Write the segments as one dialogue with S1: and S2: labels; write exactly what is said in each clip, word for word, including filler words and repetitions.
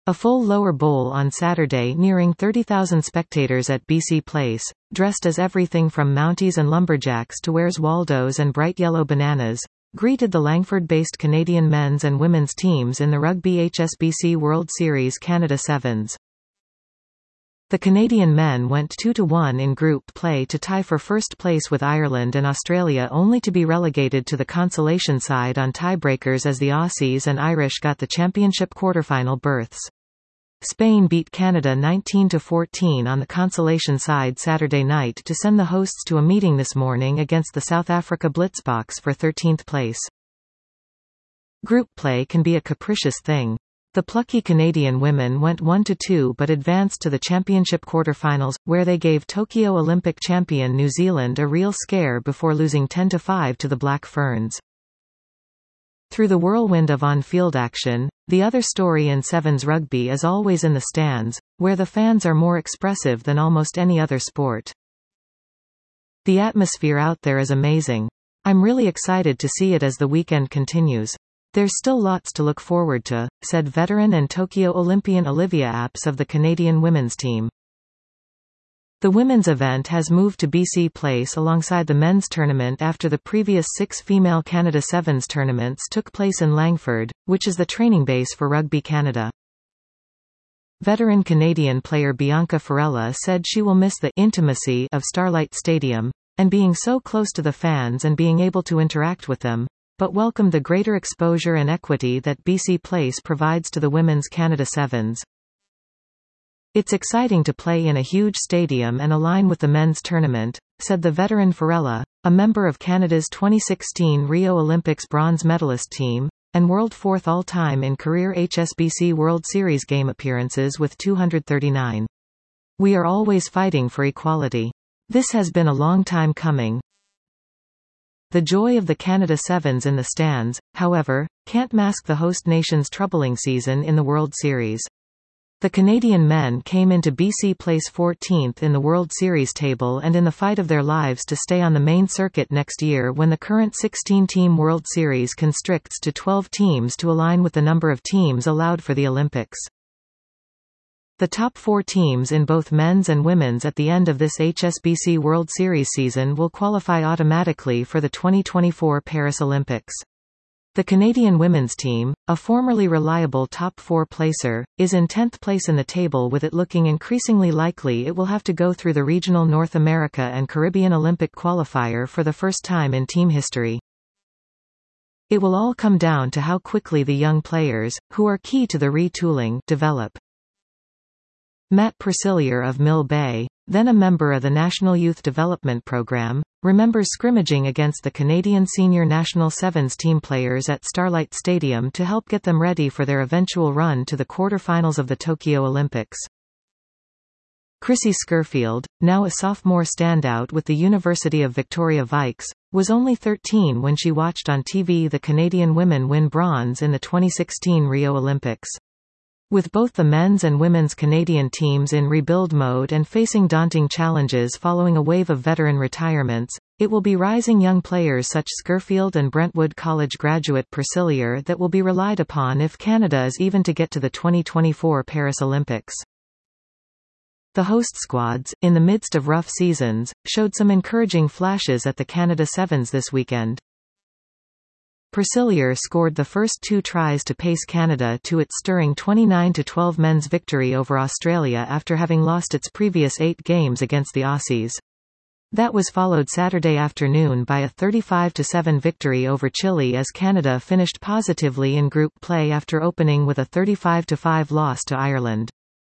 S1: A full lower bowl on Saturday nearing thirty thousand spectators at B C Place, dressed as everything from Mounties and Lumberjacks to Where's Waldos and bright yellow bananas, greeted the Langford-based Canadian men's and women's teams in the Rugby H S B C World Series Canada Sevens. The Canadian men went two to one in group play to tie for first place with Ireland and Australia, only to be relegated to the consolation side on tiebreakers as the Aussies and Irish got the championship quarterfinal berths. Spain beat Canada nineteen to fourteen on the consolation side Saturday night to send the hosts to a meeting this morning against the South Africa Blitzboks for thirteenth place. Group play can be a capricious thing. The plucky Canadian women went one to two but advanced to the championship quarterfinals, where they gave Tokyo Olympic champion New Zealand a real scare before losing ten to five to the Black Ferns. Through the whirlwind of on-field action, the other story in Sevens rugby is always in the stands, where the fans are more expressive than almost any other sport. The atmosphere out there is amazing. I'm really excited to see it as the weekend continues. There's still lots to look forward to, said veteran and Tokyo Olympian Olivia Apps of the Canadian women's team. The women's event has moved to B C Place alongside the men's tournament after the previous six female Canada Sevens tournaments took place in Langford, which is the training base for Rugby Canada. Veteran Canadian player Bianca Farella said she will miss the intimacy of Starlight Stadium, and being so close to the fans and being able to interact with them, but welcomed the greater exposure and equity that B C Place provides to the women's Canada Sevens. It's exciting to play in a huge stadium and align with the men's tournament, said the veteran Farella, a member of Canada's twenty sixteen Rio Olympics bronze medalist team, and world fourth all-time in career H S B C World Series game appearances with two hundred thirty-nine. We are always fighting for equality. This has been a long time coming. The joy of the Canada Sevens in the stands, however, can't mask the host nation's troubling season in the World Series. The Canadian men came into B C Place fourteenth in the World Series table and in the fight of their lives to stay on the main circuit next year when the current sixteen-team World Series constricts to twelve teams to align with the number of teams allowed for the Olympics. The top four teams in both men's and women's at the end of this H S B C World Series season will qualify automatically for the twenty twenty-four Paris Olympics. The Canadian women's team, a formerly reliable top four placer, is in tenth place in the table, with it looking increasingly likely it will have to go through the regional North America and Caribbean Olympic qualifier for the first time in team history. It will all come down to how quickly the young players, who are key to the retooling, develop. Matt Persillier of Mill Bay, then a member of the National Youth Development Program, remembers scrimmaging against the Canadian senior national Sevens team players at Starlight Stadium to help get them ready for their eventual run to the quarter-finals of the Tokyo Olympics. Chrissy Scurfield, now a sophomore standout with the University of Victoria Vikes, was only thirteen when she watched on T V the Canadian women win bronze in the twenty sixteen Rio Olympics. With both the men's and women's Canadian teams in rebuild mode and facing daunting challenges following a wave of veteran retirements, it will be rising young players such Scurfield and Brentwood College graduate Persillier that will be relied upon if Canada is even to get to the twenty twenty-four Paris Olympics. The host squads, in the midst of rough seasons, showed some encouraging flashes at the Canada Sevens this weekend. Persillier scored the first two tries to pace Canada to its stirring twenty-nine to twelve men's victory over Australia after having lost its previous eight games against the Aussies. That was followed Saturday afternoon by a thirty-five to seven victory over Chile as Canada finished positively in group play after opening with a thirty-five to five loss to Ireland.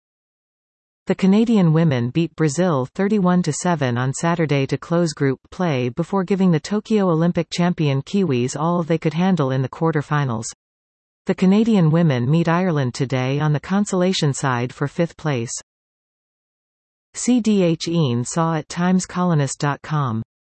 S1: The Canadian women beat Brazil thirty-one to seven on Saturday to close group play before giving the Tokyo Olympic champion Kiwis all they could handle in the quarter-finals. The Canadian women meet Ireland today on the consolation side for fifth place. C D H Ian Saw at times colonist dot com